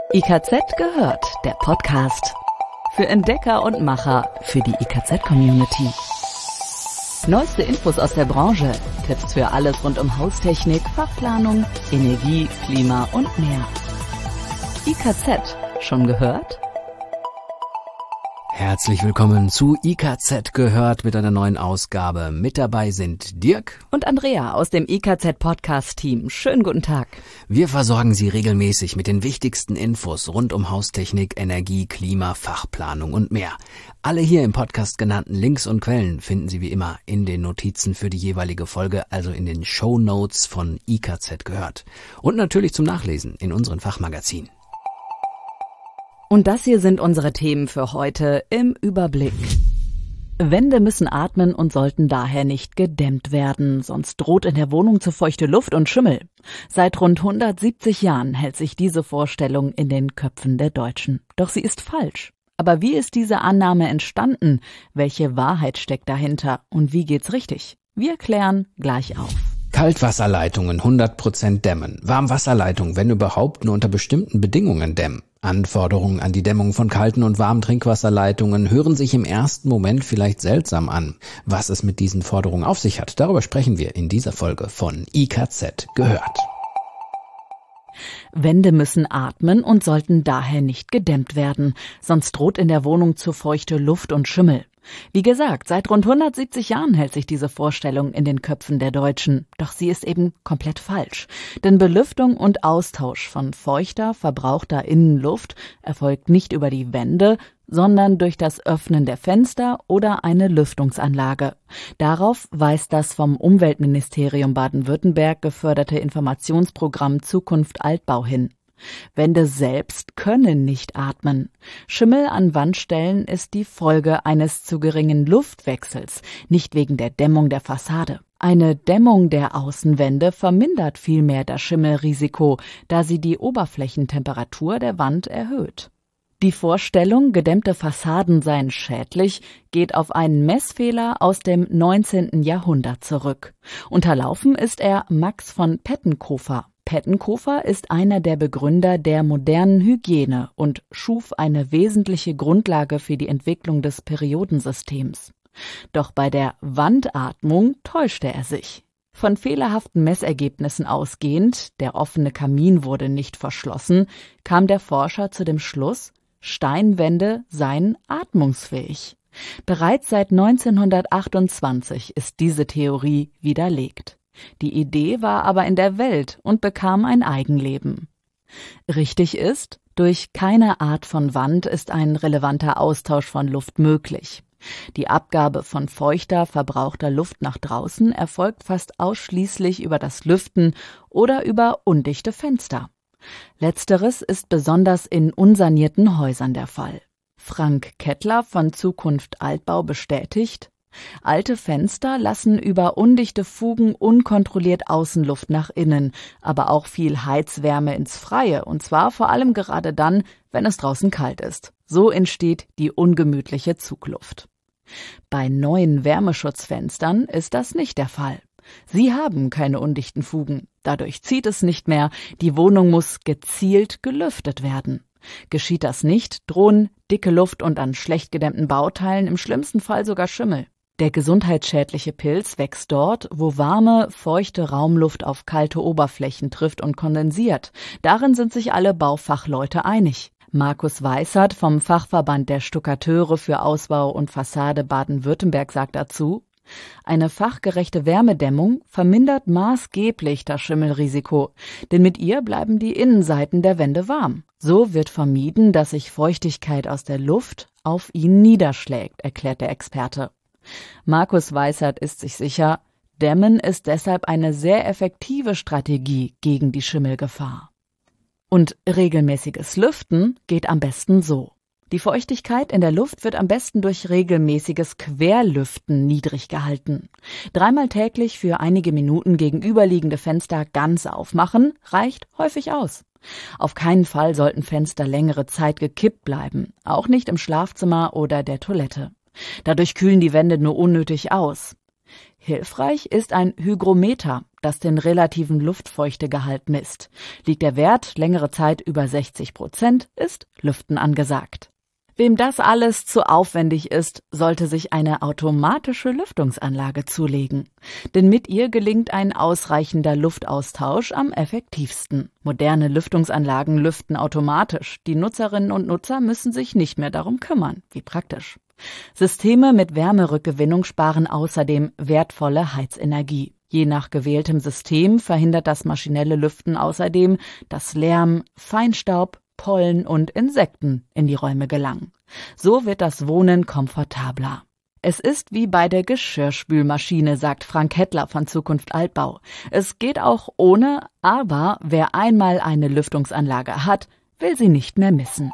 IKZ gehört, der Podcast. Für Entdecker und Macher, für die IKZ-Community. Neueste Infos aus der Branche, Tipps für alles rund um Haustechnik, Fachplanung, Energie, Klima und mehr. IKZ, schon gehört? Herzlich willkommen zu IKZ gehört mit einer neuen Ausgabe. Mit dabei sind Dirk und Andrea aus dem IKZ-Podcast-Team. Schönen guten Tag. Wir versorgen Sie regelmäßig mit den wichtigsten Infos rund um Haustechnik, Energie, Klima, Fachplanung und mehr. Alle hier im Podcast genannten Links und Quellen finden Sie wie immer in den Notizen für die jeweilige Folge, also in den Shownotes von IKZ gehört. Und natürlich zum Nachlesen in unseren Fachmagazinen. Und das hier sind unsere Themen für heute im Überblick. Wände müssen atmen und sollten daher nicht gedämmt werden, sonst droht in der Wohnung zu feuchte Luft und Schimmel. Seit rund 170 Jahren hält sich diese Vorstellung in den Köpfen der Deutschen. Doch sie ist falsch. Aber wie ist diese Annahme entstanden? Welche Wahrheit steckt dahinter? Und wie geht's richtig? Wir klären gleich auf. Kaltwasserleitungen 100% dämmen. Warmwasserleitungen, wenn überhaupt, nur unter bestimmten Bedingungen dämmen. Anforderungen an die Dämmung von kalten und warmen Trinkwasserleitungen hören sich im ersten Moment vielleicht seltsam an. Was es mit diesen Forderungen auf sich hat, darüber sprechen wir in dieser Folge von IKZ gehört. Wände müssen atmen und sollten daher nicht gedämmt werden, sonst droht in der Wohnung zu feuchte Luft und Schimmel. Wie gesagt, seit rund 170 Jahren hält sich diese Vorstellung in den Köpfen der Deutschen. Doch sie ist eben komplett falsch. Denn Belüftung und Austausch von feuchter, verbrauchter Innenluft erfolgt nicht über die Wände, sondern durch das Öffnen der Fenster oder eine Lüftungsanlage. Darauf weist das vom Umweltministerium Baden-Württemberg geförderte Informationsprogramm Zukunft Altbau hin. Wände selbst können nicht atmen. Schimmel an Wandstellen ist die Folge eines zu geringen Luftwechsels, nicht wegen der Dämmung der Fassade. Eine Dämmung der Außenwände vermindert vielmehr das Schimmelrisiko, da sie die Oberflächentemperatur der Wand erhöht. Die Vorstellung, gedämmte Fassaden seien schädlich, geht auf einen Messfehler aus dem 19. Jahrhundert zurück. Unterlaufen ist er Max von Pettenkofer. Pettenkofer ist einer der Begründer der modernen Hygiene und schuf eine wesentliche Grundlage für die Entwicklung des Periodensystems. Doch bei der Wandatmung täuschte er sich. Von fehlerhaften Messergebnissen ausgehend, der offene Kamin wurde nicht verschlossen, kam der Forscher zu dem Schluss, Steinwände seien atmungsfähig. Bereits seit 1928 ist diese Theorie widerlegt. Die Idee war aber in der Welt und bekam ein Eigenleben. Richtig ist, durch keine Art von Wand ist ein relevanter Austausch von Luft möglich. Die Abgabe von feuchter, verbrauchter Luft nach draußen erfolgt fast ausschließlich über das Lüften oder über undichte Fenster. Letzteres ist besonders in unsanierten Häusern der Fall. Frank Kettler von Zukunft Altbau bestätigt, alte Fenster lassen über undichte Fugen unkontrolliert Außenluft nach innen, aber auch viel Heizwärme ins Freie, und zwar vor allem gerade dann, wenn es draußen kalt ist. So entsteht die ungemütliche Zugluft. Bei neuen Wärmeschutzfenstern ist das nicht der Fall. Sie haben keine undichten Fugen. Dadurch zieht es nicht mehr. Die Wohnung muss gezielt gelüftet werden. Geschieht das nicht, drohen dicke Luft und an schlecht gedämmten Bauteilen im schlimmsten Fall sogar Schimmel. Der gesundheitsschädliche Pilz wächst dort, wo warme, feuchte Raumluft auf kalte Oberflächen trifft und kondensiert. Darin sind sich alle Baufachleute einig. Markus Weissert vom Fachverband der Stuckateure für Ausbau und Fassade Baden-Württemberg sagt dazu, eine fachgerechte Wärmedämmung vermindert maßgeblich das Schimmelrisiko, denn mit ihr bleiben die Innenseiten der Wände warm. So wird vermieden, dass sich Feuchtigkeit aus der Luft auf ihn niederschlägt, erklärt der Experte. Markus Weissert ist sich sicher, Dämmen ist deshalb eine sehr effektive Strategie gegen die Schimmelgefahr. Und regelmäßiges Lüften geht am besten so. Die Feuchtigkeit in der Luft wird am besten durch regelmäßiges Querlüften niedrig gehalten. 3-mal täglich für einige Minuten gegenüberliegende Fenster ganz aufmachen, reicht häufig aus. Auf keinen Fall sollten Fenster längere Zeit gekippt bleiben, auch nicht im Schlafzimmer oder der Toilette. Dadurch kühlen die Wände nur unnötig aus. Hilfreich ist ein Hygrometer. das den relativen Luftfeuchtegehalt misst. Liegt der Wert längere Zeit über 60%, ist Lüften angesagt. Wem das alles zu aufwendig ist, sollte sich eine automatische Lüftungsanlage zulegen. Denn mit ihr gelingt ein ausreichender Luftaustausch am effektivsten. Moderne Lüftungsanlagen lüften automatisch. Die Nutzerinnen und Nutzer müssen sich nicht mehr darum kümmern. Wie praktisch. Systeme mit Wärmerückgewinnung sparen außerdem wertvolle Heizenergie. Je nach gewähltem System verhindert das maschinelle Lüften außerdem, dass Lärm, Feinstaub, Pollen und Insekten in die Räume gelangen. So wird das Wohnen komfortabler. Es ist wie bei der Geschirrspülmaschine, sagt Frank Hettler von Zukunft Altbau. Es geht auch ohne, aber wer einmal eine Lüftungsanlage hat, will sie nicht mehr missen.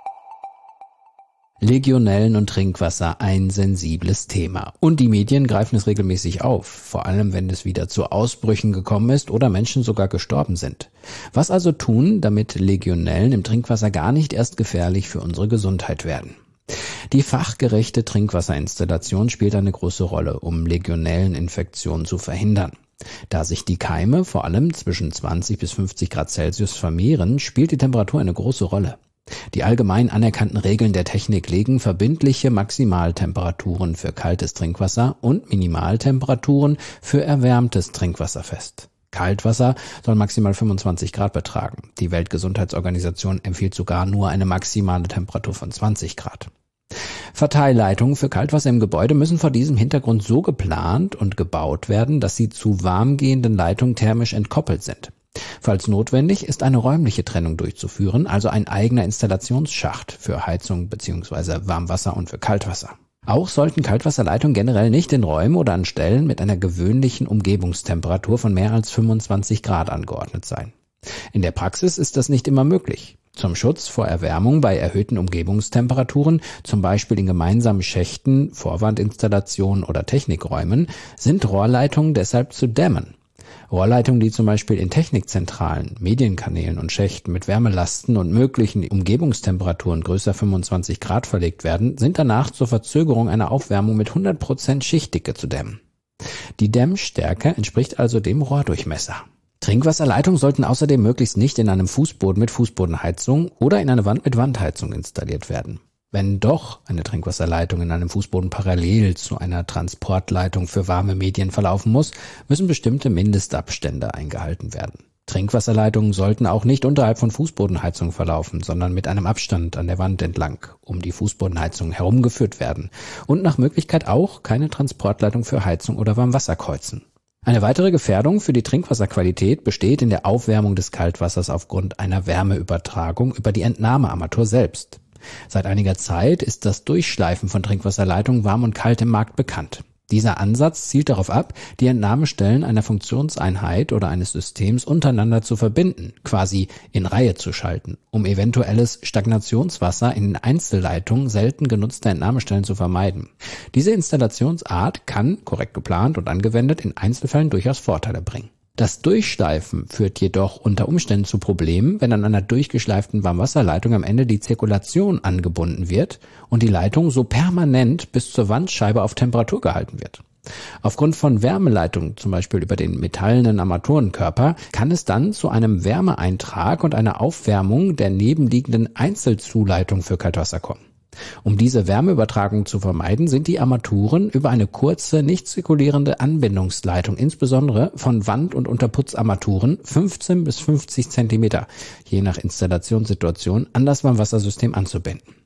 Legionellen und Trinkwasser ein sensibles Thema. Und die Medien greifen es regelmäßig auf, vor allem wenn es wieder zu Ausbrüchen gekommen ist oder Menschen sogar gestorben sind. Was also tun, damit Legionellen im Trinkwasser gar nicht erst gefährlich für unsere Gesundheit werden? Die fachgerechte Trinkwasserinstallation spielt eine große Rolle, um Legionelleninfektionen zu verhindern. Da sich die Keime vor allem zwischen 20 bis 50 Grad Celsius vermehren, spielt die Temperatur eine große Rolle. Die allgemein anerkannten Regeln der Technik legen verbindliche Maximaltemperaturen für kaltes Trinkwasser und Minimaltemperaturen für erwärmtes Trinkwasser fest. Kaltwasser soll maximal 25 Grad betragen. Die Weltgesundheitsorganisation empfiehlt sogar nur eine maximale Temperatur von 20 Grad. Verteilleitungen für Kaltwasser im Gebäude müssen vor diesem Hintergrund so geplant und gebaut werden, dass sie zu warmgehenden Leitungen thermisch entkoppelt sind. Falls notwendig, ist eine räumliche Trennung durchzuführen, also ein eigener Installationsschacht für Heizung bzw. Warmwasser und für Kaltwasser. Auch sollten Kaltwasserleitungen generell nicht in Räumen oder an Stellen mit einer gewöhnlichen Umgebungstemperatur von mehr als 25 Grad angeordnet sein. In der Praxis ist das nicht immer möglich. Zum Schutz vor Erwärmung bei erhöhten Umgebungstemperaturen, zum Beispiel in gemeinsamen Schächten, Vorwandinstallationen oder Technikräumen, sind Rohrleitungen deshalb zu dämmen. Rohrleitungen, die zum Beispiel in Technikzentralen, Medienkanälen und Schächten mit Wärmelasten und möglichen Umgebungstemperaturen größer 25 Grad verlegt werden, sind danach zur Verzögerung einer Aufwärmung mit 100% Schichtdicke zu dämmen. Die Dämmstärke entspricht also dem Rohrdurchmesser. Trinkwasserleitungen sollten außerdem möglichst nicht in einem Fußboden mit Fußbodenheizung oder in eine Wand mit Wandheizung installiert werden. Wenn doch eine Trinkwasserleitung in einem Fußboden parallel zu einer Transportleitung für warme Medien verlaufen muss, müssen bestimmte Mindestabstände eingehalten werden. Trinkwasserleitungen sollten auch nicht unterhalb von Fußbodenheizung verlaufen, sondern mit einem Abstand an der Wand entlang um die Fußbodenheizung herumgeführt werden und nach Möglichkeit auch keine Transportleitung für Heizung oder Warmwasser kreuzen. Eine weitere Gefährdung für die Trinkwasserqualität besteht in der Aufwärmung des Kaltwassers aufgrund einer Wärmeübertragung über die Entnahmearmatur selbst. Seit einiger Zeit ist das Durchschleifen von Trinkwasserleitungen warm und kalt im Markt bekannt. Dieser Ansatz zielt darauf ab, die Entnahmestellen einer Funktionseinheit oder eines Systems untereinander zu verbinden, quasi in Reihe zu schalten, um eventuelles Stagnationswasser in den Einzelleitungen selten genutzter Entnahmestellen zu vermeiden. Diese Installationsart kann, korrekt geplant und angewendet, in Einzelfällen durchaus Vorteile bringen. Das Durchschleifen führt jedoch unter Umständen zu Problemen, wenn an einer durchgeschleiften Warmwasserleitung am Ende die Zirkulation angebunden wird und die Leitung so permanent bis zur Wandscheibe auf Temperatur gehalten wird. Aufgrund von Wärmeleitungen, zum Beispiel über den metallenen Armaturenkörper, kann es dann zu einem Wärmeeintrag und einer Aufwärmung der nebenliegenden Einzelzuleitung für Kaltwasser kommen. Um diese Wärmeübertragung zu vermeiden, sind die Armaturen über eine kurze, nicht zirkulierende Anbindungsleitung, insbesondere von Wand- und Unterputzarmaturen, 15 bis 50 Zentimeter, je nach Installationssituation, an das Warmwassersystem anzubinden.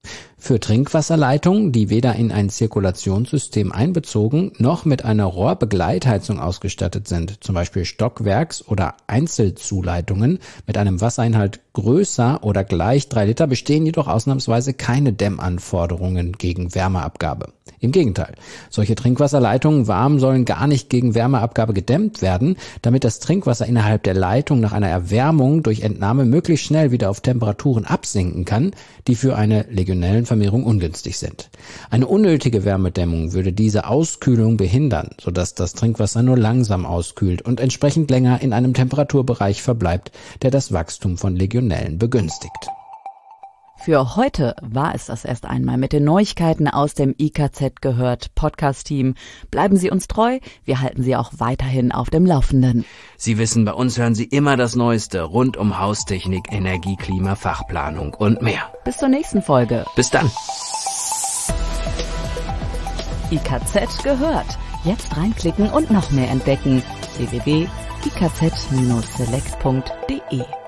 Für Trinkwasserleitungen, die weder in ein Zirkulationssystem einbezogen noch mit einer Rohrbegleitheizung ausgestattet sind, zum Beispiel Stockwerks- oder Einzelzuleitungen mit einem Wassereinhalt größer oder gleich 3 Liter, bestehen jedoch ausnahmsweise keine Dämmanforderungen gegen Wärmeabgabe. Im Gegenteil, solche Trinkwasserleitungen warm sollen gar nicht gegen Wärmeabgabe gedämmt werden, damit das Trinkwasser innerhalb der Leitung nach einer Erwärmung durch Entnahme möglichst schnell wieder auf Temperaturen absinken kann, die für eine Legionellenvermehrung ungünstig sind. Eine unnötige Wärmedämmung würde diese Auskühlung behindern, sodass das Trinkwasser nur langsam auskühlt und entsprechend länger in einem Temperaturbereich verbleibt, der das Wachstum von Legionellen begünstigt. Für heute war es das erst einmal mit den Neuigkeiten aus dem IKZ gehört Podcast-Team. Bleiben Sie uns treu, wir halten Sie auch weiterhin auf dem Laufenden. Sie wissen, bei uns hören Sie immer das Neueste rund um Haustechnik, Energie, Klima, Fachplanung und mehr. Bis zur nächsten Folge. Bis dann. IKZ gehört. Jetzt reinklicken und noch mehr entdecken. www.ikz-select.de